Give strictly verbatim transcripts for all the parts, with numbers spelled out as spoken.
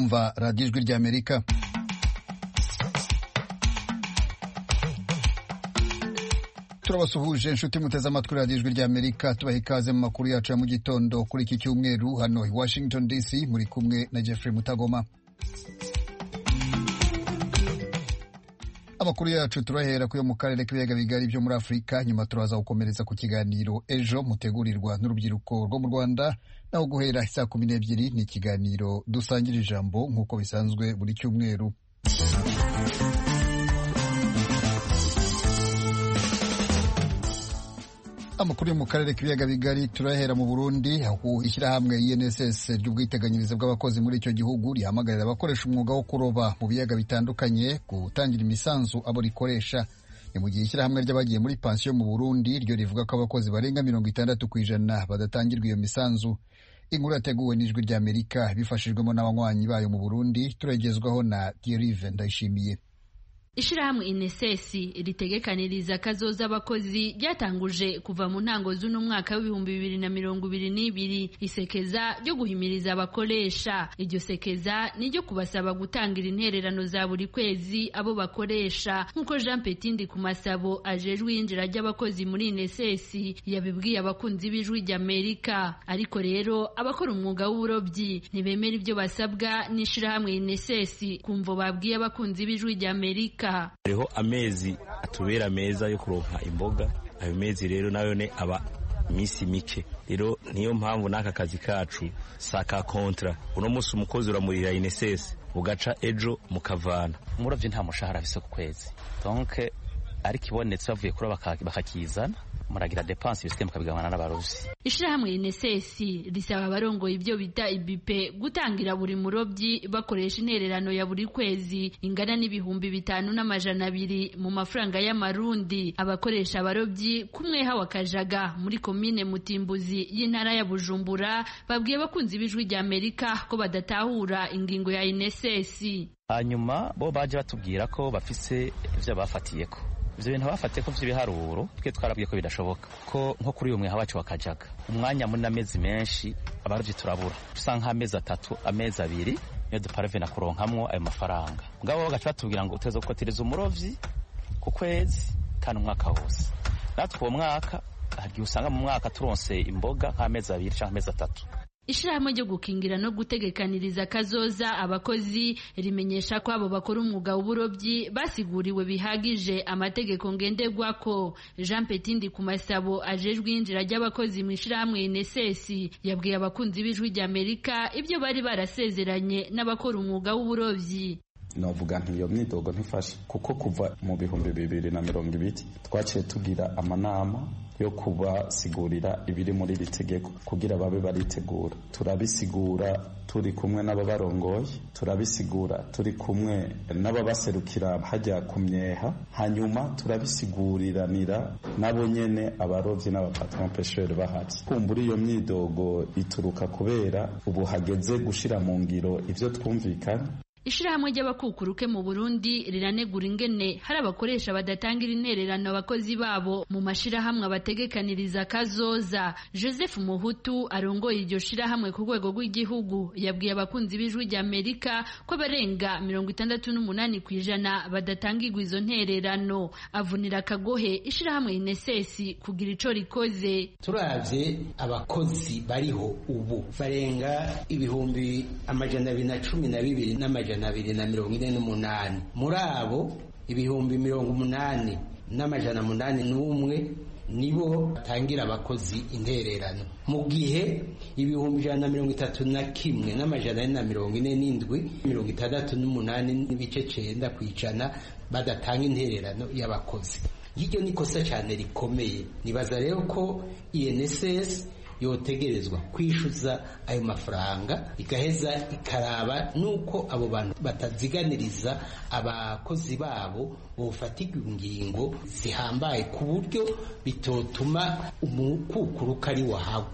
kumva radiyo ijwi ry'Amerika. Turabasuhuje inshuti muteze amatwi radiyo ijwi ry'Amerika, tubaha ikaze mu makuru yacu ya mu gitondo kuri iki cyumweru hano i Washington D C, muri kumwe na Jeffrey Mutagoma. Amakuru yacu turahera kuyo mu karere k'ibiyaga bigari byo muri Afurika, nyuma turaza gukomereza ku kiganiro ejo mutegurirwa n'urubyiruko rwo mu Rwanda, naho guhera saa kumi n'ebyiri ni ikiganiro dusangira ijambo nk'uko bisanzwe buri cyumweru. Amakuru yo mu karere k'ibiyaga bigari turahera mu Burundi, aho ishyirahamwe I N S S ry'ubwiteganyirize bw'abakozi muri icyo gihugu rihamagarira abakoresha umwuga wo kuroba mu biyaga bitandukanye gutangira imisanzu abo rikoresha. Ni mu gihe ishyirahamwe ry'abagiye muri pansiyo mu Burundi ryo rivuga ko abakozi barenga mirongo itandatu ku ijana badatangirwa iyo misanzu. Inkuru yateguwe n'Ijwi ry'Amerika bifashijwemo n'abanywanyi bayo mu Burundi, turagezwaho na Thierry Vendayishimiye. Ishirahamwe I N S S ritegekaniriza kazoza abakozi ryatanguje kuva mu ntango z'uno mwaka w'ibihumbi bibiri na mirongo ibiri n'ibiri isekeza ryo guhimiriza abakoresha. Iryo sekeza ni ryo kubasaba gutangira intererano za buri kwezi abo bakoresha, nk'uko Jean Petindi ku Masabo ajejwe yinjira ry'abakozi muri I N S S yabibwiye abakunzi b'Ijwi ry'Amerika. Ariko rero abakora umwuga w'uburobyi ntibemera ibyo basabwa n'ishirahamwe I N S S, kumvo babwiye abakunzi b'Ijwi ry'Amerika. Hariho amezi atubera meza yo kuronka imboga, ayo mezi rero nayo ne aba misi mike. Rero niyo mpamvu n'aka kazi kacu saka kontra, uno musi umukozi uramurira I N S S ugaca ejo mukavana. Umurovyi nta mushahara afise ku kwezi, donc ari kibonetse bavuye kuri bakakizana muragira dépense bisike mukabigabana n'abarovyi. Ishirahamwe I N S S risaba abarongoye ibyo bita I B P gutangira buri murovyi bakoresha intererano ya buri kwezi ingana n'ibihumbi bitanu n'amajana abiri mu mafaranga y'amarundi. Abakoresha abarovyi kumwe hawa Kajaga muri komine Mutimbuzi y'intara ya Bujumbura babwiye abakunzi b'Ijwi ry'Amerika ko badatahura ingingo ya I N S S. Hanyuma bo baje batubwira ko bafise ivyo bafatiyeko. Ivyo bintu bafate ko vy'ibiharuro twe twarabwiye ko bidashoboka, ko nko kuri uyu mwe habacu wakajaga umwanya muri amezi menshi abarovyi turabura, usanga amezi atatu amezi abiri niyo dupareve na kuronkamwo ayo mafaranga. Ngabo bagaca batubwira ngo uteze gukotereza umurovyi ku kwezi kandi umwaka wose. Natwe uwo mwaka hagiye usanga mu mwaka turonse imboga nk'amezi abiri canke amezi atatu. Ishirahamwe ryo gukingira no gutegekaniriza kazoza abakozi rimenyesha ko abo bakora umwuga w'uburobyi basiguriwe bihagije amategeko ngenderwako. Jean Petindi ku Masabo ajejwe yinjira ry'abakozi mu ishirahamwe I N S S yabwiye abakunzi b'Ijwi ry'Amerika ibyo bari barasezeranye n'abakora umwuga w'uburobyi. Novuga nti iyo myidogo ntifashe, kuko kuva mu bihumbi bibiri na mirongo ibiri twaciye tugira amanama yo kubasigurira ibiri muri iri tegeko kugira babe baritegura. Turabisigura turi kumwe n'ababarongoye, turabisigura turi kumwe n'ababaserukira hajya ku myeha, hanyuma turabisiguriranira nabo nyene abarovyi n'abapatron pêcheur bahari. Kumbura iyo myidogo ituruka kubera ubu hageze gushira mu ngiro ivyo twumvikana. Ishirahamwe ry'abakukuruke mu Burundi riranegura ingene hari abakoresha badatangira intererano abakozi babo mu mashirahamwe abategekaniriza kazoza. Joseph Muhutu arongoye iryo shirahamwe ku rwego rw'igihugu yabwiye abakunzi b'Ijwi ry'Amerika ko barenga mirongo itandatu n'umunani ku ijana badatangirwa izo ntererano. Avunira kagohe ishirahamwe I N S S kugira ico rikoze. Turavye abakozi bariho ubu barenga ibihumbi amajana abiri na cumi na bibiri n'amajana abiri na mirongo ine n'umunani. Muri abo ibihumbi mirongo umunani n'amajana munani n'umwe nibo batangira abakozi intererano, mu gihe ibihumbi ijana na mirongo itatu na kimwe n'amajana ane na mirongo ine n'indwi mirongo itandatu n'umunani n'ibice cenda kw'ijana badatanga intererano y'abakozi. Iryo ni kosa cyane rikomeye. Nibaza rero ko I N S S yotegerezwa kwishuza ayo mafaranga igaheza ikaraba nuko abo bantu bataziganiriza abakozi babo bofatirwa ingingo zihambaye ku buryo bitotuma umukukuruka ari wahagwa.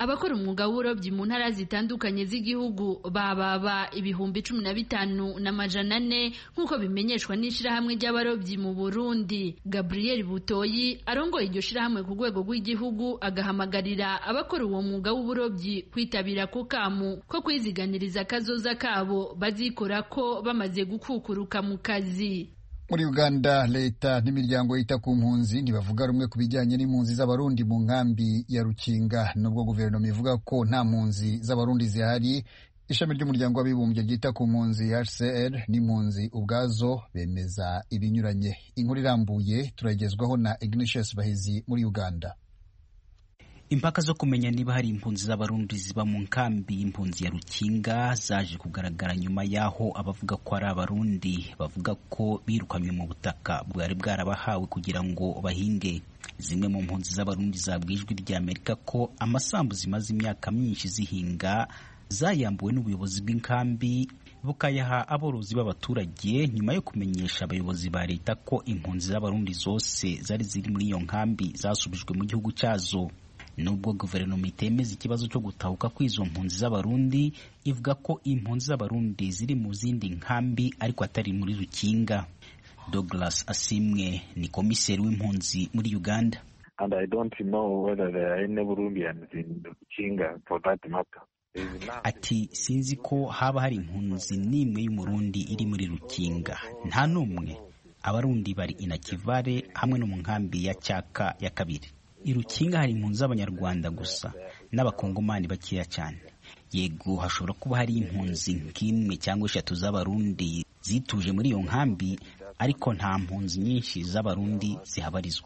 abakora umwuga w'uburobyi mu ntara zitandukanye z'igihugu bababa ibihumbi cumi na bitanu n'amajana ane nk'uko bimenyeshwa n'ishirahamwe ry'abarobyi mu Burundi. Gabriel Butoyi arongoye iryo shirahamwe ku rwego rw'igihugu agahamagarira abakora uwo mwuga w'uburobyi kwitabira ko kamu ko kwiziganiriza kazoza kabo bazikora ko bamaze gukukuruka mu kazi. Muri Uganda, leta n'imiryango yita ku mpunzi ntibavuga rumwe ku bijyanye n'impunzi z'abarundi mu nkambi ya Rukinga. Nubwo guverinoma ivuga ko nta mpunzi z'abarundi zihari, ishami ry'umuryango w'abibumbye ryita ku mpunzi H C R n'impunzi ubwazo bemeza ibinyuranye. Inkuru irambuye turagezwaho na Ignatius Bahizi muri Uganda. Impaka zo kumenya niba hari impunzi z'abarundi ziba mu nkambi impunzi ya Rukinga zaje kugaragara nyuma yaho abavuga ko ari abarundi bavuga ko birukanywe mu butaka bwari bwarabahawe kugira ngo bahinge. Zimwe mu mpunzi z'abarundi zabwijwe rya Amerika ko amasambu zimaze imyaka myinshi zihinga zayambuwe n'ubuyobozi bw'inkambi bukayaha aborozi b'abaturage nyuma yo kumenyesha abayobozi ba leta ko impunzi z'abarundi zose zari ziri muri iyo nkambi zasubijwe mu gihugu cyazo. Nubwo guverinoma itemeza ikibazo cyo gutahuka kw'izo mpunzi z'abarundi, ivuga ko impunzi z'abarundi ziri mu zindi nkambi ariko atari muri Rukinga. Douglas Asimwe ni komiseri w'impunzi muri Uganda. And I don't know whether there are any Burundians in Rukinga for that matter. Ati sinzi ko haba hari impunzi n'imwe y'umurundi iri muri Rukinga. Nta n'umwe. Abarundi bari inakivare hamwe no mu nkambi ya Cyaka ya kabiri. Irukinga hari impunzi z'abanyarwanda gusa n'abakongomani bakeya cyane. Yego hashobora kuba hari impunzi nk'imwe cyangwa eshatu z'abarundi zituje muri iyo nkambi, ariko nta mpunzi nyinshi z'abarundi zihabarizwa.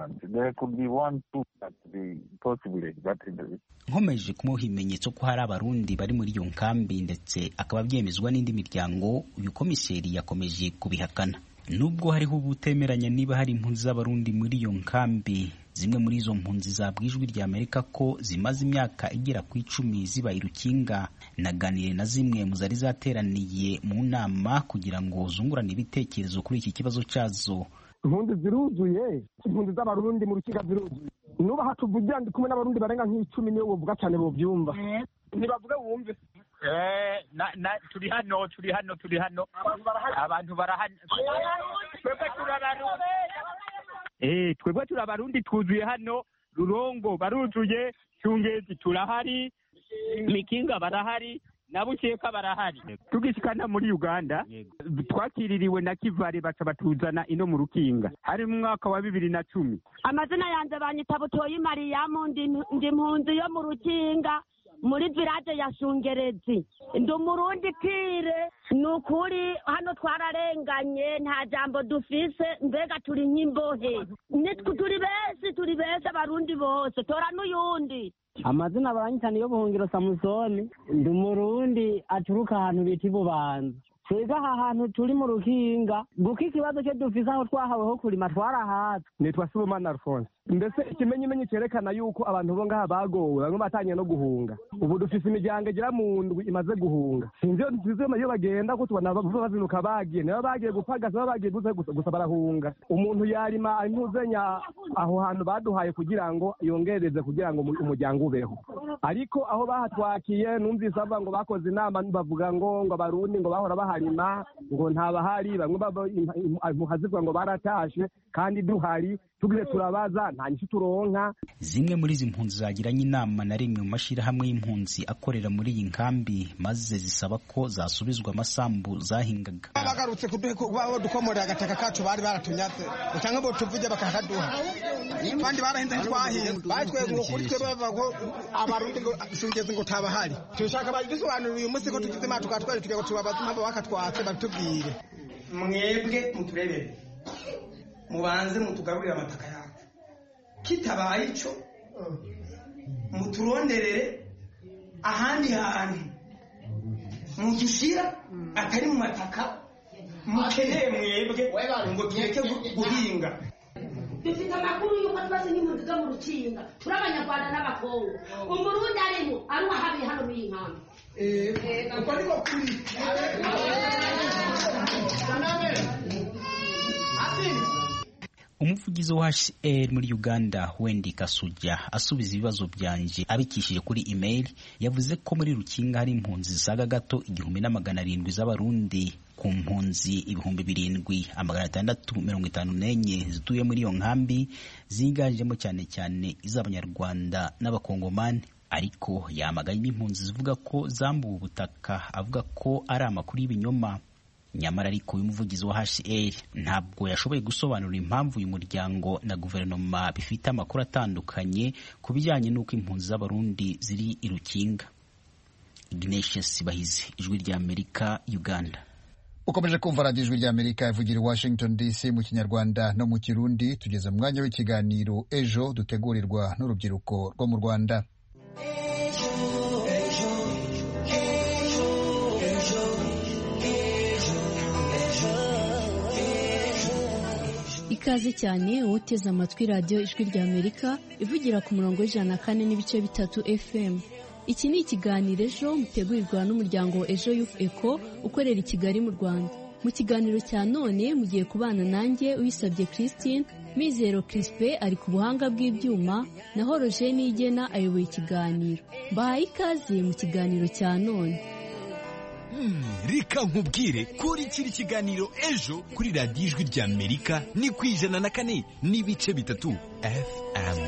Nkomeje kumuha ibimenyetso ko hari abarundi bari muri iyo nkambi ndetse akaba byemezwa n'indi miryango, uyu komiseri yakomeje kubihakana. Nubwo hariho ubutemeranya niba hari impunzi z'abarundi muri iyo nkambi, zimwe muri izo mpunzi zabwijwe rya Amerika ko zimaze imyaka igera ku icumi ziba Irukinga. Naganire na zimwe mu zari zateraniye mu nama kugira ngo zungurane ibitekerezo kuri iki kibazo cyazo. Impunzi ziruzuye, impunzi z'abarundi mu Rukinga ziruzuye. Nuba hatuvugira ndi kumwe n'abarundi barenga nk'icumi niyo wovuga cyane bo byumva. Nibavuge wumve. Eh na na turi hano turi hano turi hano abantu barahana twebwe turabarundi eh twebwe turabarundi twuzuye hano Rurongo baruzuye, Cyungezi turahari, Mikinga barahari, Nabukeka barahari. Tugishikana muri Uganda twakiririwe na Kivare baca batuzana ino mu Rukinga hari mu mwaka wa bibiri na cumi. Amazina yanze banyita Butoyi Mariyamu, ndi mpunzi yo mu Rukinga muri village ya Shungerezi. Ndi umurundi kire, nukuri hano twararenganye, nta jambo dufise, mbega turi nk'imbohe. Nitwe turi bese turi bese abarundi bose, tora n'uyundi. Amazina baranyitana yo Buhungiro Samusoni, ndi umurundi aturuka ahantu bita Bubanza. Twega aha hantu turi mu Rukinga, guko ikibazo cyo dufise aho twahaweho kurima twarahatse. Nitwa Sibomana Alphonse. Mbese ikimenyimenyi cyerekana yuko abantu bo ngaha bagowe bamwe batanye no guhunga. Ubu dufise imiryango igira mu ndwi imaze guhunga. Sinzi yo tuzizo iyo bagenda ko tubona bazinuka bagiye, niba bagiye gupagaza bagiye gusa gusa barahunga. Umuntu yarima intuzenya aho hantu baduhaye kugira ngo yongereze kugira ngo umuryango ubeho. Ariko aho bahatwakiye numvise bavuga ngo bakoze inama bavuga ngo ngo abarundi ngo bahora baharima ngo ntabahari, bamwe muhazirwa ngo baratashe kandi duhari tugire turabaza nta nyinshi turonka. Zimwe muri izi mpunzi zagiranye inama na rimwe mu mashirahamwe y'impunzi akorera muri iyi nkambi, maze zisaba ko zasubizwa amasambu zahingaga. Bagarutse kuduha dukomorera agataka kacu bari baratunyatse cyangwa bo tuvuge bakakaduha kandi barahinze twahinze batwego ngo kuri twe bava ngo abarundi ngo Shungezi ngo tabahari. Tushaka badusobanurira uyu munsi ko tugize matu katwari tugiye tubabaza mpamvu bakatwatse batubwire. Mwebwe muturebere mubanze mutugaburira amataka yacu, kitabaye ico muturonderere ahandi hantu mudushira atari mu mataka mukeneye mwebwe ngo tureke guhinga. Dufite amakuru y'uko twaze n'impunzi zo mu Rukinga, turi Abanyarwanda n'Abakongo. Umurundi arimo ari uwahabiye hano muri iyi nkambi. Eh uko niko kuri umuvugizi wa H C R muri Uganda Wendy Kasuja asubiza ibibazo byanje abikishije kuri email yavuze ko muri Rukinga hari impunzi zisaga gato igihumbi na magana arindwi z'abarundi ku mpunzi ibihumbi birindwi amagana atandatu mirongo itanu n'enye zituye muri iyo nkambi ziganjemo cyane cyane iz'abanyarwanda n'abakongomani, ariko yamagaye impunzi zivuga ko zambuwe ubutaka avuga ko ari amakuru y'ibinyoma. Nyamara ariko uyu muvugizi wa H C R ntabwo yashoboye gusobanura impamvu uyu muryango na guverinoma bifite amakuru atandukanye ku bijyanye n'uko impunzi z'abarundi ziri i Rukinga. Ignatius Bahizi, Ijwi rya Amerika, Uganda. Ukomeje kumva radiyo Ijwi rya Amerika ivugira i Washington D C mu Kinyarwanda no mu Kirundi. Tugeze mu mwanya w'ikiganiro Ejo dutegurirwa n'urubyiruko rwo mu Rwanda. Ikaze cyane uteze amatwi radiyo Ijwi rya Amerika ivugira ku murongo w'ijana na kane n'ibice bitatu F M. Iki ni ikiganiro Ejo mutegurirwa n'umuryango Ejo Youth Eco ukorera i Kigali mu Rwanda. Mu kiganiro cya none mugiye kubana nanjye Uyisabye Christine, Mizero Crispe ari ku buhanga bw'ibyuma, naho Roger Nigena ayoboye ikiganiro. Mbahaye ikaze mu kiganiro cya none. Hmm, reka nkubwire kuri kiri kiganiro Ejo kuri radiyo Ijwi rya Amerika ni ku ijana na kane n'ibice bitatu F M.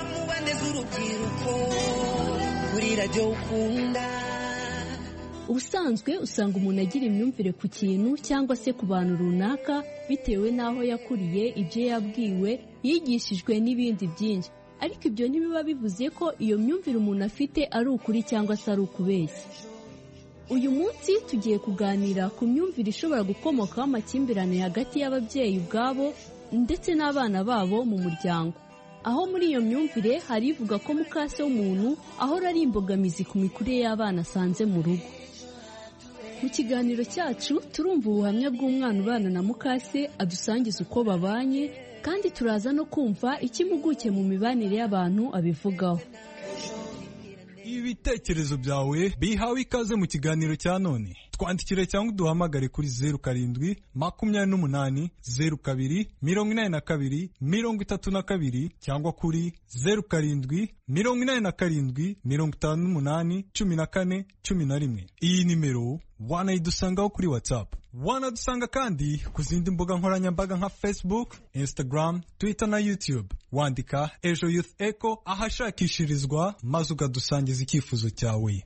Ubusanzwe usanga umuntu agira imyumvire ku kintu cyangwa se ku bantu runaka bitewe n'aho yakuriye, ibyo yabwiwe, yigishijwe n'ibindi byinshi. Ariko ibyo ntibiba bivuze ko iyo myumvire umuntu afite ari ukuri cyangwa se ari ukubeshya. Uyu munsi tugiye kuganira ku myumvire ishobora gukomokaho amakimbirane hagati y'ababyeyi ubwabo ndetse n'abana babo mu muryango. Aho muri iyo myumvire hari ivuga ko mukase w'umuntu ahora ari imbogamizi ku mikurire y'abana asanze mu rugo. Mu kiganiro cyacu turumva ubuhamya bw'umwana ubana na mukase adusangiza uko babanye, kandi turaza no kumva ikimuguke mu mibanire y'abantu abivugaho. Ibitekerezo byawe bihawe ikaze mu kiganiro cya none. Twandikire cyangwa uduhamagare kuri zeru karindwi makumyabiri n'umunani zeru kabiri mirongo inani na kabiri mirongo itatu na kabiri cyangwa kuri zeru karindwi mirongo inani na karindwi mirongo itanu n'umunani cumi na kane cumi na rimwe. Iyi nimero wanayidusangaho kuri WhatsApp. Wanadusanga kandi ku zindi mbuga nkoranyambaga nka Facebook, Instagram, Twitter na YouTube. Wandika Ejo Youth Eco ahashakishirizwa maze ukadusangiza icyifuzo cyawe.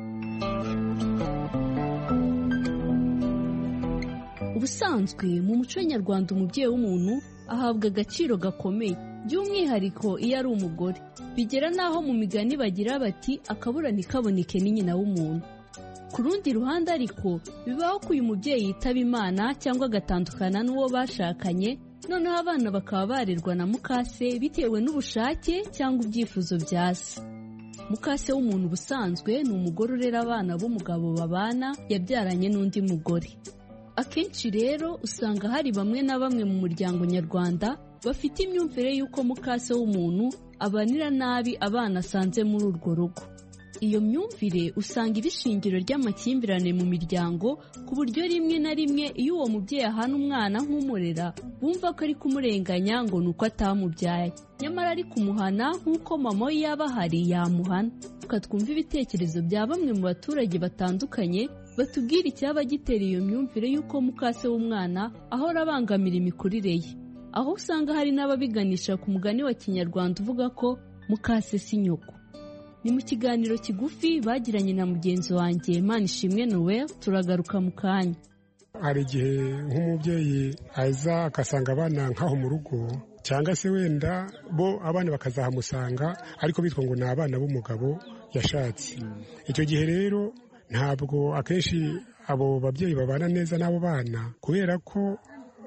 Ubusanzwe mu muco nyarwanda umubyeyi w'umuntu ahabwa agaciro gakomeye, by'umwihariko iyo ari umugore. Bigera naho mu migani bagira bati akabura ntikaboneke ni nyina w'umuntu. Ku rundi ruhande ariko bibaho ko uyu mubyeyi yitaba Imana cyangwa agatandukana n'uwo bashakanye, noneho abana bakaba barerwa na mukase bitewe n'ubushake cyangwa ibyifuzo bya se. Mukase w'umuntu ubusanzwe ni umugore urera abana b'umugabo babana yabyaranye n'undi mugore. Akenshi rero usanga hari bamwe na bamwe mu muryango nyarwanda bafite imyumvire y'uko mukase w'umuntu abanira nabi abana asanze muri urwo rugo. Iyo myumvire usanga iri shingiro ry'amakimbirane mu miryango, ku buryo rimwe na rimwe iyo uwo mubyeyi ahana umwana nk'umurera bumva ko ari kumurenganya ngo nuko atamubyaye, nyamara ari kumuhana nk'uko mama we yaba ahari yamuhana. Tukatwumva ibitekerezo bya bamwe mu baturage batandukanye batubwira icyaba gitera iyo myumvire y'uko mukase w'umwana ahora abangamira imikurire ye, aho usanga hari n'ababiganisha ku mugani wa Kinyarwanda uvuga ko mukase si nyoko. Ni mu kiganiro kigufi bagiranye na mugenzi wanjye Manishimwe Noel, turagaruka mu kanya. Hari igihe nk'umubyeyi aza agasanga abana nk'aho mu rugo, cyangwa se wenda bo abana bakazahamusanga ariko bitwa ngo ni abana b'umugabo yashatse. Icyo gihe rero ntabwo akenshi abo babyeyi babana neza n'abo bana, kubera ko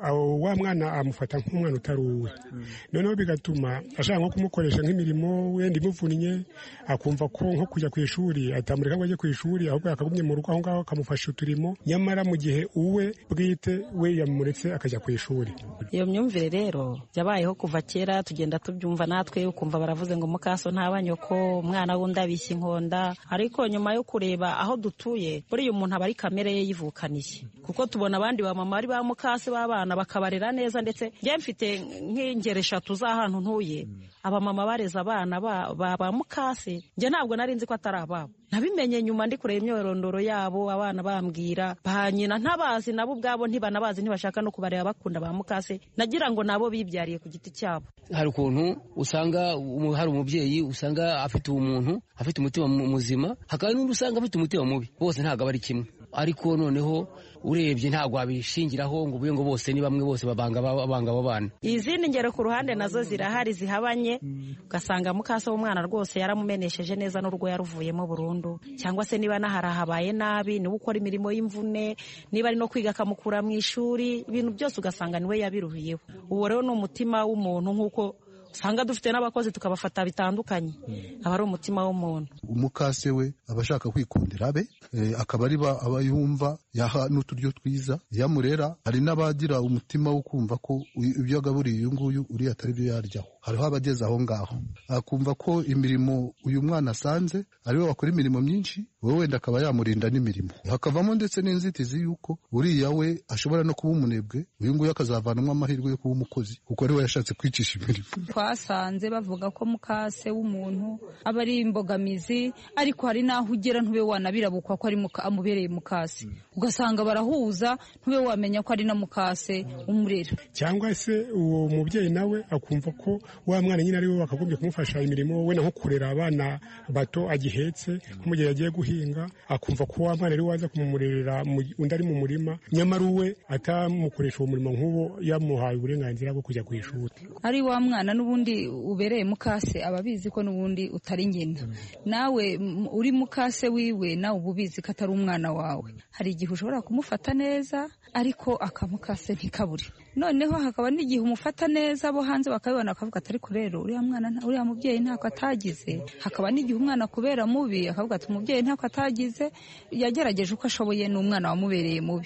wa mwana amufata nk'umwana utari uwe. Noneho bigatuma ashaka nko kumukoresha nk'imirimo wenda imuvunnye, akumva ko nko kujya ku ishuri atamureka ngo ajye ku ishuri, ahubwo akagumye mu rugo aho ngaho akamufasha uturimo, nyamara mu gihe uwe bwite we yamuretse akajya ku ishuri. Iyo myumvire rero yabayeho kuva kera, tugenda tubyumva natwe, ukumva baravuze ngo mukaso ntabanyoko, umwana wundi abishya inkonda. Ariko nyuma yo kureba aho dutuye, buri uyu muntu aba ari kamere ye yivukaniye, kuko tubona abandi ba mama ari ba mukase b'abana abana bakabarera neza, ndetse njye mfite nk'ingero eshatu z'ahantu ntuye abamama bareza abana ba ba mukase, njye ntabwo nari nzi ko atari ababo, nabimenye nyuma ndi kureba imyorondoro yabo, abana bambwira ba nyina ntabazi, nabo ubwabo ntibanabazi, ntibashaka no kubareba bakunda ba mukase, nagira ngo nabo bibyariye ku giti cyabo. Hari ukuntu usanga hari umubyeyi usanga afite umuntu afite umutima muzima, hakaba n'undi usanga afite umutima mubi, bose ntabwo bari kimwe, ariko noneho urebye ntabwo wabishingiraho ngo ubuye ngo bose ni bamwe, bose babanga babanga abo bana. Izindi ngero ku ruhande nazo zirahari zihabanye, ugasanga mukase w'umwana rwose yaramumenesheje neza n'urwo yaruvuyemo burundu, cyangwa se niba naharahabaye nabi niwe ukora imirimo y'imvune, niba ari no kwiga akamukura mu ishuri, ibintu byose ugasanga niwe yabiruhiyeho. Uwo rero ni umutima w'umuntu, nk'uko usanga dufite n'abakozi tukabafata bitandukanye, aba ari umutima w'umuntu. Umukase we aba ashaka kwikundira abe, akaba ari aba yumva yaha n'uturyo twiza yamurera. Hari n'abagira umutima wo kumva ko ibyo agaburiye uyu nguyu uriya atari byo yaryaho. Hariho abageze aho ngaho akumva ko imirimo uyu mwana asanze ariwe wakora imirimo myinshi, wowe wenda akaba yamurinda n'imirimo, hakavamo ndetse n'inzitizi y'uko uriya we ashobora no kuba umunebwe, uyu nguyu akazavanamo amahirwe yo kuba umukozi kuko ariwe yashatse kwicisha imirimo. Twasanze bavuga ko mukase w'umuntu aba ari imbogamizi, ariko hari n'aho ugera ntube wanabirabukwa ko ari amubereye mukase, ugasanga barahuza ntube wamenya ko ari na mukase umurera. Cyangwa se uwo mubyeyi nawe akumva ko wa mwana nyine ariwe wakagombye kumufasha imirimo, we naho kurera abana bato agihetse, nko mu gihe yagiye guhinga akumva ko wa mwana ariwe waza kumumurerera undi ari mu murima, nyamara uwe atamukoresha uwo murimo nk'uwo yamuhaye uburenganzira bwo kujya ku ishuri. Ari wa mwana n'ubundi ubereye mukase aba abizi ko n'ubundi utari nyina, nawe uri mukase wiwe nawe uba ubizi ko atari umwana wawe. Hari igihe ushobora kumufata neza ariko akamukase ntikabure, noneho hakaba n'igihe umufata neza abo hanze bakabibona bakavuga ati ariko rero uriya mwana uriya mubyeyi ntako atagize. Hakaba n'igihe umwana kubera mubi akavuga ati umubyeyi ntako atagize, yagerageje uko ashoboye n'umwana wamubereye mubi.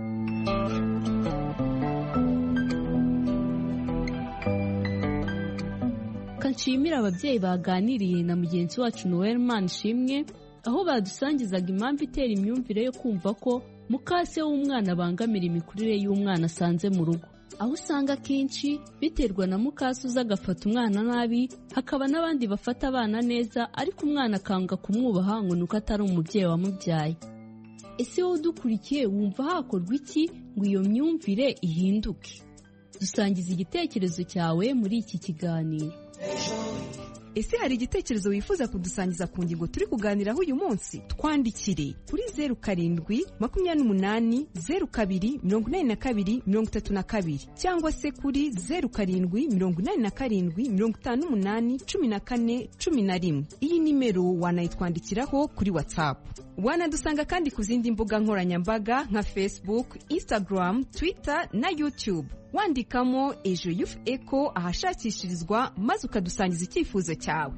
Kanshimira ababyeyi baganiriye na mugenzi wacu Noel Manishimwe, aho badusangizaga impamvu itera imyumvire yo kumva ko mukase w'umwana abangamira imikurire y'umwana asanze mu rugo, aho usanga akenshi biterwa na mukase uza agafata umwana nabi, hakaba n'abandi bafata abana neza ariko umwana akanga kumwubaha ngo nuko atari umubyeyi wamubyaye. Ese wowe udukurikiye wumva hakorwa iki ngo iyo myumvire ihinduke? Dusangiza igitekerezo cyawe muri iki kiganiro. Ese hari igitekerezo wifuza kudusangiza ku ngingo turi kuganiraho uyu munsi? Twandikire kuri zeru karindwi makumyabiri n'umunani zeru kabiri mirongo inani na kabiri mirongo itatu na kabiri, cyangwa se kuri zeru karindwi mirongo inani na karindwi mirongo itanu n'umunani cumi na kane cumi na rimwe. Iyi nimero wanayitwandikiraho kuri WhatsApp. Wanadusanga kandi ku zindi mbuga nkoranyambaga nka Facebook, Instagram, Twitter na YouTube, wandikamo Ejo Youth Echo ahashakishirizwa maze ukadusangiza icyifuzo cyawe.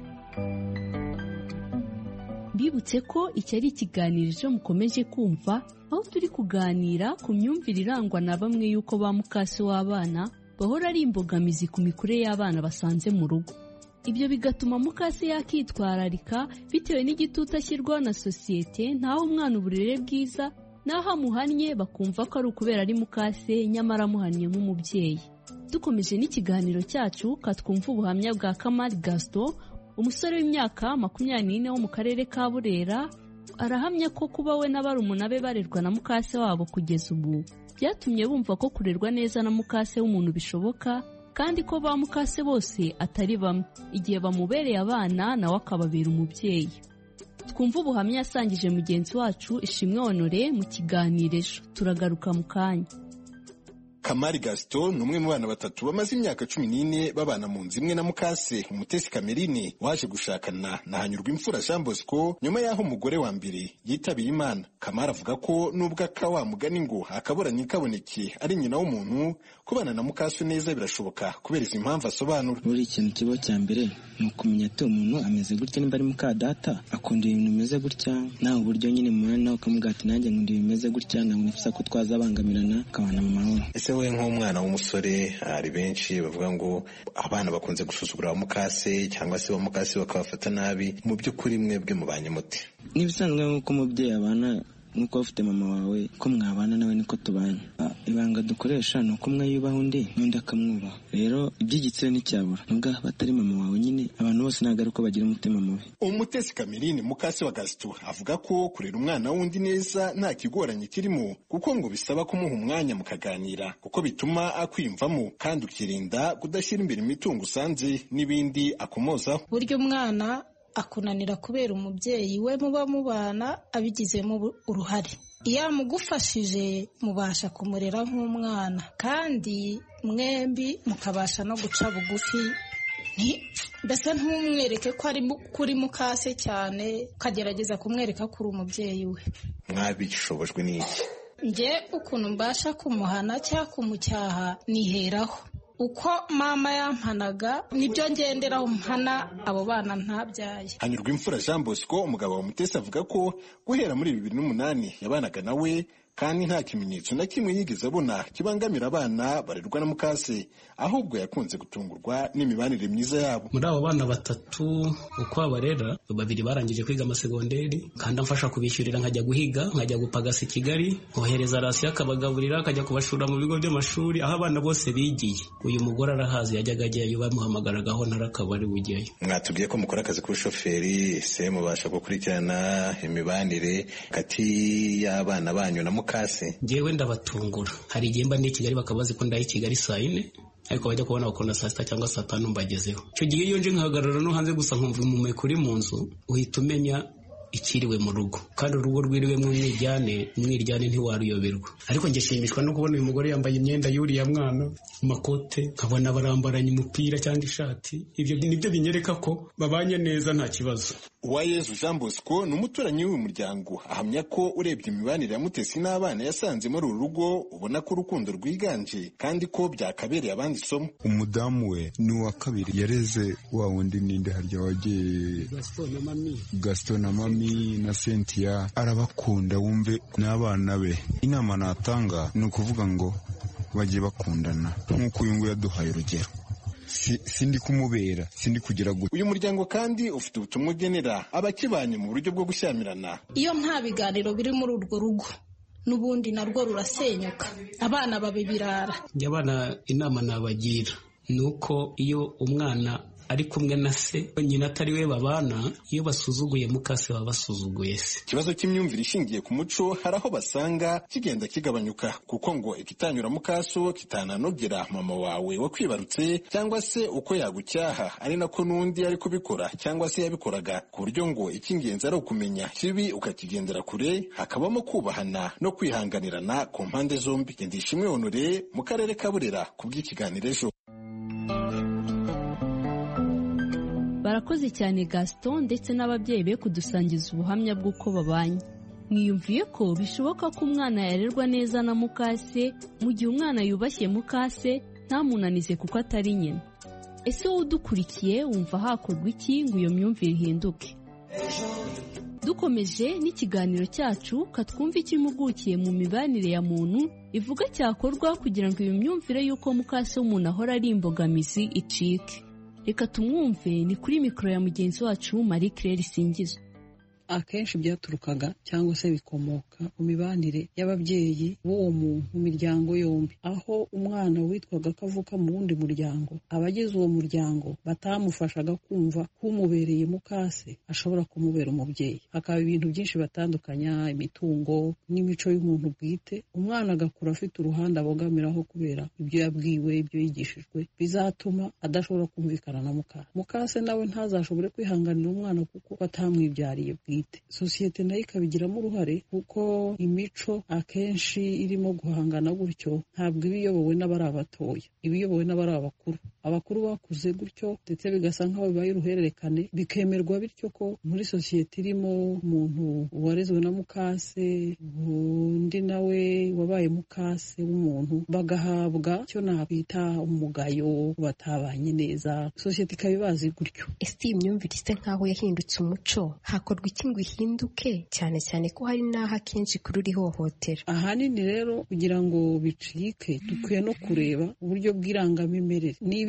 Bibutse ko iki ari ikiganiro mukomeje kumva, aho turi kuganira ku myumvire irangwa na bamwe y'uko ba mukase w'abana bahora ari imbogamizi ku mikurire y'abana basanze mu rugo. Ibyo bigatuma mukase yakitwararika bitewe n'igitutu ashyirwaho na sosiyete, ntaho umwana uburere bwiza, naho amuhannye bakumva ko ari ukubera ari mukase nyamara amuhannye nk'umubyeyi. Dukomeje n'ikiganiro cyacu, katwumva ubuhamya bwa Kamari Gaston, umusore w'imyaka makumyabiri n'ine wo mu karere ka Burera. Arahamya ko kuba we na barumuna be barerwa na mukase wabo kugeza ubu byatumye bumva ko kurerwa neza na mukase w'umuntu bishoboka, kandi ko ba mukase bose atari bamwe, igihe bamubereye abana nawe akababera umubyeyi. Twumva ubuhamya yasangije mugenzi wacu Ishimwe Honore mu kiganiro Ejo. Turagaruka mu kanya. Kamari Gaston ni umwe mu bana batatu bamaze imyaka cumi n'ine babana mu nzu imwe na mukase Umutesi Kamerine waje gushakana na Hanyurwa Imfura Jean Bosco nyuma y'aho umugore wa mbere yitabiye Imana. Kamari avuga ko nubwo akawa mugani ngo akabura nikaboneke ari nyina w'umuntu, kubana na mukase neza birashoboka kubera izi impamvu asobanura. Buri ikintu kibo cya mbere ni ukumenya ati umuntu ameze gutya, nimba ari muka data akunda ibintu bimeze gutya, nawe uburyo nyine mwana nawe ukamubwira ati nanjye nkunda bimeze gutya, nawe nifuza ko twazabangamirana kabana mu mahoro. Ese we nk'umwana w'umusore, hari benshi bavuga ngo abana bakunze gusuzugura abamukase cyangwa se abamukase bakabafata nabi, mu by'ukuri mwebwe mubanye muti? Nibisanzwe nk'uko umubyeyi abana nk'uko ufite mama wawe ko mwabana nawe niko tubanye. Ibanga dukoresha ni uko umwe yubaha undi n'undi akamwubaha. Rero iby'igitsina nticyabura, nubwo batari mama wawe nyine abantu bose ntabwo ari uko bagira umutima mubi. Umutesi Cameline mukase wa Gaston avuga ko kurera umwana wundi neza nta kigoranye kirimo, kuko ngo bisaba kumuha umwanya mukaganira kuko bituma akwiyumvamo kandi ukirinda kudashyira imbere imitungo usanze n'ibindi akomozaho. Burya umwana akunanira kubera umubyeyi we muba mubana abigizemo uruhare. Iyo amugufashije mubasha kumurera nk'umwana kandi mwembi mukabasha no guca bugufi, mbese ntumwereke ko ari kuri mukase cyane, ukagerageza kumwereka ko uri umubyeyi we. Mwabishobojwe n'iki? Nge ukuntu mbasha kumuhana cyangwa kumucyaha niheraho. Uko mama yampanaga nibyo ngenderaho mpana abo bana ntabyaye. Hanyurwa imfura Jean Bosco umugabo wa Mutesi avuga ko guhera muri bibiri n'umunani yabanaga nawe kandi nta kimenyetso na kimwe yigeze abona kibangamira abana barerwa na mukase, ahubwo yakunze gutungurwa n'imibanire myiza yabo. Muri abo bana batatu uko abarera, babiri barangije kwiga amasegonderi kandi amfasha kubishyurira, nkajya guhiga, nkajya gupagasa i Kigali, nkohereza rasiyo akabagaburira, akajya kubashura mu bigo by'amashuri aho abana bose bigiye. Uyu mugore arahazi, yajyaga ajyayo bamuhamagaragaho ntarakaba ari bugeyo. Mwatubwiye ko mukora akazi k'ubushoferi, se mubasha gukurikirana imibanire hagati y'abana banyu na mukase? Njyewe ndabatungura, hari igihe mba ndi i Kigali bakabazi ko ndaye i Kigali saa yine, ariko bajya kubona bakona saa sita cyangwa saa tanu mbagezeho. Icyo gihe iyo nje nkahagarara no hanze gusa nkumva umumeko uri mu nzu, uhita umenya ikiriwe mu rugo, kandi urugo rwiriwe mu mwiryane, mwiryane ntiwaruyoberwa. Ariko nge shimishwa no kubona uyu mugore yambaye imyenda y'uriya mwana, makote, nkabona barambaranye umupira cyangwa ishati. Ibyo nibyo binyereka ko babanye neza nta kibazo. Uwayezu Jean Bosco ni umuturanyi w'uyu muryango, ahamya ko urebye imibanire ya Mutesi n'abana yasanze muri uru rugo ubona ko urukundo rwiganje kandi ko byakabereye abandi isomo. Umudamu we ni uwa kabiri yareze wa wundi ninde harya wagiye Gaston na mami Gaston na mami na Cynthia, arabakunda wumve n'abana be. Inama natanga ni ukuvuga ngo bagiye bakundana nk'uko uyu nguyu yaduhaye urugero. Si, sindi kumubera, sindi kugira gute. Uyu muryango kandi ufite ubutumwa ugenera abakibanye mu buryo bwo gushyamirana. Iyo nta biganiro biri muri urwo rugo, n'ubundi narwo rurasenyuka, abana babibirara. Abana inama nabagira nuko iyo umwana ari kumwe na se nyina atari we babana, iyo basuzuguye mukase baba basuzuguye se. Ikibazo cy'imyumvire ishingiye ku muco hari aho basanga kigenda kigabanyuka, kuko ngo ikitanyura mukaso kitananogera mama wawe wakwibarutse, cyangwa se uko yagucyaha ari nako n'undi ari kubikora cyangwa se yabikoraga, ku buryo ngo icy'ingenzi ari ukumenya kibi ukakigendera kure, hakabamo kubahana no kwihanganirana ku mpande zombi. Ndishimwe Honore mu karere ka Burera kubw'ikiganiro ejo. Barakoze cyane Gaston ndetse n'ababyeyi be kudusangiza ubuhamya bw'uko babanye. Mwiyumviye ko bishoboka ko umwana yarerwa neza na mukase mu gihe umwana yubashye mukase ntamunanize kuko atari nyina. Ese wowe udukurikiye wumva hakorwa iki ngo iyo myumvire ihinduke? Dukomeje n'ikiganiro cyacu, katwumva ikimpugukiye mu mibanire ya muntu ivuga cyakorwa kugira ngo iyo myumvire y'uko mukase w'umuntu ahora ari imbogamizi icike. Reka tumwumve, ni kuri mikoro ya mugenzi wacu Marie Claire Singizwe. Akenshi byaturukaga cyangwa se bikomoka mu mibanire y'ababyeyi b'uwo muntu mu miryango yombi, aho umwana witwaga kavuka mu wundi muryango, abagize uwo muryango batamufashaga kumva kumubereye mukase ashobora kumubera umubyeyi. Hakaba ibintu byinshi batandukanya, imitungo n'imico y'umuntu bwite, umwana agakura afite uruhande abogamiraho kubera ibyo yabwiwe, ibyo yigishijwe, bizatuma adashobora kumvikana na mukase. Mukase nawe ntazashobore kwihanganira umwana kuko atamwibyariye bwite. Sosiyete nayo ikabigiramo uruhare kuko imico akenshi irimo guhangana gutyo ntabwo ibiyobowe n'abari abatoya, ibiyobowe n'abari abakuru. Abakuru bakuze gutyo ndetse bigasa nk'aho bibaye uruhererekane, bikemerwa bityo ko muri sosiyete irimo umuntu warezwe na mukase, undi nawe wabaye mukase w'umuntu, bagahabwa icyo nakwita umugayo, batabanye neza, sosiyete ikabibazi gutyo. Ese iyi myumvire isa nk'aho yahindutse umuco, hakorwa iki ngo ihinduke, cyane cyane ko hari n'aho akenshi kuri uri hohotera? Ahanini rero kugira ngo bicike dukwiye no kureba uburyo bw'irangamimerere. Niba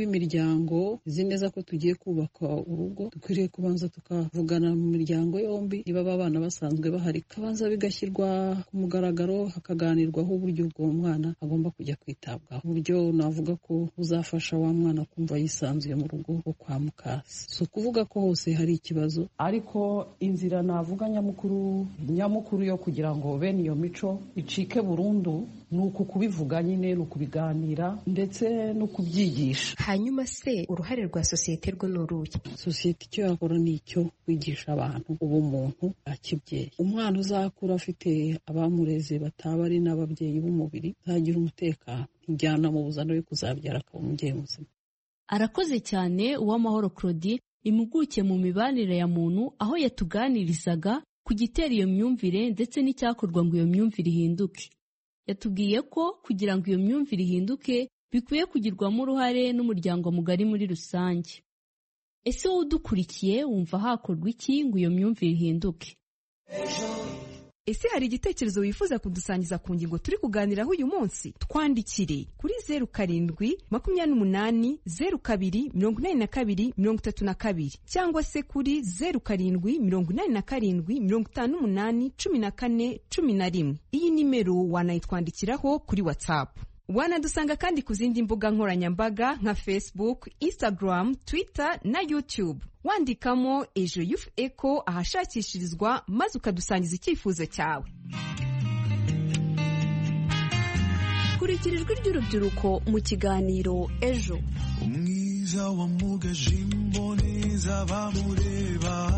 nk'imiryango izi neza ko tugiye kubaka urugo dukwiriye kubanza tukavugana mu miryango yombi niba aba bana basanzwe bahari kabanza bigashyirwa ku mugaragaro hakaganirwaho uburyo bw'uwo mwana agomba kujya kwitabwaho uburyo navuga ko buzafasha wa mwana kumva yisanzuye mu rugo rwo kwa mukase si ukuvuga ko hose hari ikibazo ariko inzira navuga nyamukuru nyamukuru yo kugira ngo bene iyo mico icike burundu ni uku kubivuga nyine ni ukubiganira ndetse no kubyigisha. Hanyuma se uruhare rwa sosiyete rwo ni uruhe? Sosiyete icyo yakora ni icyo kwigisha abantu ubumuntu bwa kibyeyi. Umwana uzakura afite abamureze bataba ari n'ababyeyi b'umubiri azagira umutekano ijyana mu buzano yo kuzabyara akaba umubyeyi muzima. Arakoze cyane Uwamahoro Claudie, impuguke mu mibanire ya muntu, aho yatuganirizaga ku gitera iyo myumvire ndetse n'icyakorwa ngo iyo myumvire ihinduke. Yatubwiye ko kugira ngo iyo myumvire ihinduke bikwiye kugirwamo uruhare n'umuryango mugari muri rusange. Ese wowe udukurikiye wumva hakorwa iki ngo iyo myumvire ihinduke? Ese hari igitekerezo wifuza kudusangiza ku ngingo turi kuganiraho uyu munsi? Twandikire kuri zeru karindwi makumyabiri n'umunani zeru kabiri mirongo inani na kabiri mirongo itatu na kabiri cyangwa se kuri zeru karindwi mirongo inani na karindwi mirongo itanu n'umunani cumi na kane cumi na rimwe. Iyi nimero wanayitwandikiraho kuri WhatsApp. Wanadusanga kandi ku zindi mbuga nkoranyambaga nka Facebook, Instagram, Twitter na YouTube. Wandikamo Ejo Youth Echo ahashakishirizwa maze ukadusangiza icyifuzo cyawe. Kurikira ijwi ry'urubyiruko mu kiganiro Ejo. Umwiza wa mugaje imboneza bamureba.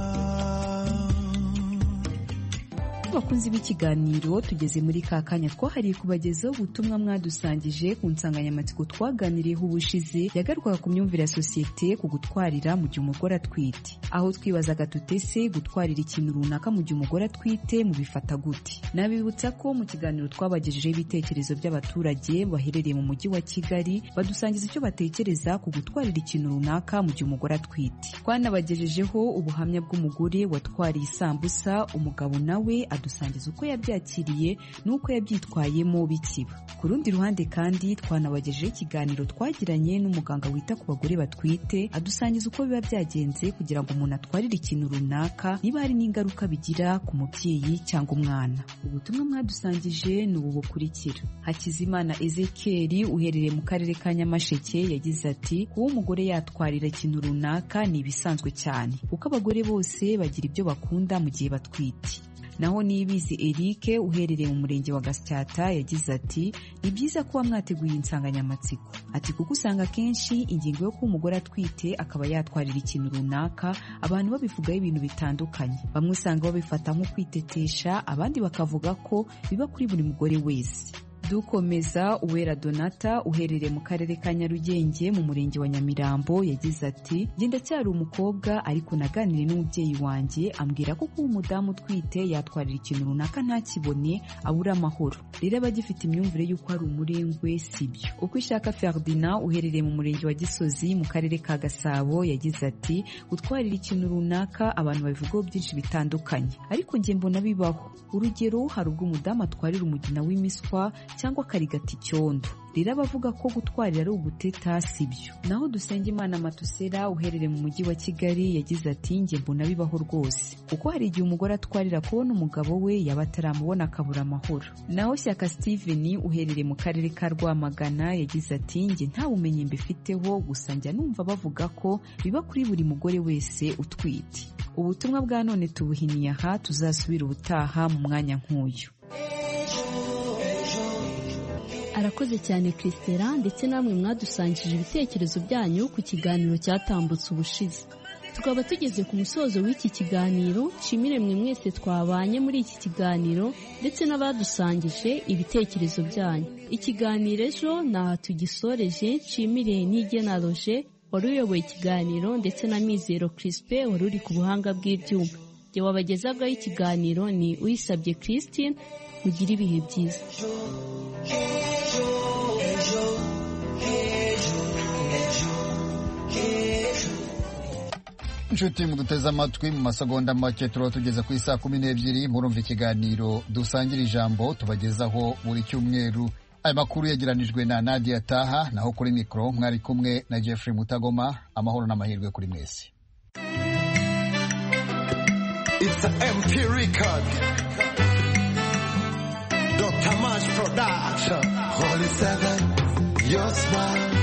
Abakunzi b'ikiganiro tugeze muri ka kanya twahariye kubagezaho ubutumwa mwadusangije ku nsanganyamatsiko twaganiriyeho ubushize yagarukaga ku myumvire ya sosiyete ku gutwarira mu gihe umugore atwite, aho twibazaga tutese gutwarira ikintu runaka mu gihe umugore atwite mu bifata gute. Nabibutsa ko mu kiganiro twabagejejeho ibitekerezo by'abaturage baherereye mu mujyi wa Kigali badusangiza icyo batekereza ku gutwarira ikintu runaka mu gihe umugore atwite. Twanabagejejeho ubuhamya bw'umugore watwariye isambusa, umugabo nawe dusangiza uko yabyakiriye n'uko yabyitwayemo bikiba. Ku rundi ruhande kandi twanabagejeho ikiganiro twagiranye n'umuganga wita ku bagore batwite adusangiza uko biba byagenze kugira ngo umuntu atwarire ikintu runaka niba hari n'ingaruka bigira ku mubyeyi cyangwa umwana. Ubutumwa mwadusangije ni ubu bukurikira. Hakizimana Ezekiel uherereye mu karere ka Nyamasheke yagize ati kuba umugore yatwarira ikintu runaka ni ibisanzwe cyane kuko abagore bose bagira ibyo bakunda mu gihe batwite. Naho Niyibizi Eric uherereye mu murenge wa Gasyata yagize ati ni byiza kuba mwateguye insanganyamatsiko. Ati kuko usanga kenshi ingingo yo kuba umugore atwite akaba yatwarira ikintu runaka abantu babivugaho ibintu bitandukanye. Bamwe usanga babifata nko kwitetesha, abandi bakavuga ko biba kuri buri mugore wese. Dukomeza Uwera Donata uherereye mu karere ka Nyarugenge mu murenge wa Nyamirambo yagize ati njye ndacyari umukobwa ariko naganiriye n'umubyeyi wanjye ambwira ko kuba umudamu utwite yatwarira ikintu runaka ntakibone abura amahoro. Rero aba agifite imyumvire y'uko ari umurengwe sibyo. Uko ishaka Ferdinand uherereye mu murenge wa Gisozi mu karere ka Gasabo yagize ati gutwarira ikintu runaka abantu babivugaho byinshi bitandukanye ariko njye mbona bibaho. Urugero hari ubwo umudamu atwarira umugina w'imiswa cyangwa karigata icyondo. Rero abavuga ko gutwarira ari uguteta sibyo. Naho Dusengimana Matusera uherereye mu mujyi wa Kigali yagize ati njye mbona bibaho rwose kuko hari igihe umugore atwarira kubona umugabo we yaba ataramubona akabura amahoro. Naho Shyaka Steven uherereye mu karere ka Rwamagana yagize ati njye nta bumenyi mbifiteho gusa njya numva bavuga ko biba kuri buri mugore wese utwite. Ubutumwa bwa none tubuhiniye aha, tuzasubira ubutaha mu mwanya nk'uyu. Arakoze cyane Christera ndetse namwe mwadusangije ibitekerezo byanyu ku kiganiro cyatambutse ubushize. Tukaba tugeze ku musozo w'iki kiganiro. Nshimire mwe mwese twabanye muri iki kiganiro ndetse n'abadusangije ibitekerezo byanyu. Ikiganiro Ejo naha tugisoreje. Nshimire Nigena Roger wari uyoboye ikiganiro ndetse na Mizero Crispin wari uri ku buhanga bw'ibyuma. Jye wabagezagaho ikiganiro ni Uyisabye Christine. Mugire ibihe byiza. Inshuti muduteze amatwi mu masegonda make turaba tugeze ku isaa kumi n'ebyiri murumva ikiganiro dusangira ijambo tubagezaho buri cyumweru aya makuru yagiranijwe na Nadia Taha, naho kuri mikro mwari kumwe na Jeffrey Mutagoma. Amahoro n'amahirwe kuri mwese. It's an M P record. Doctor March Production. Holy Seven, your smile.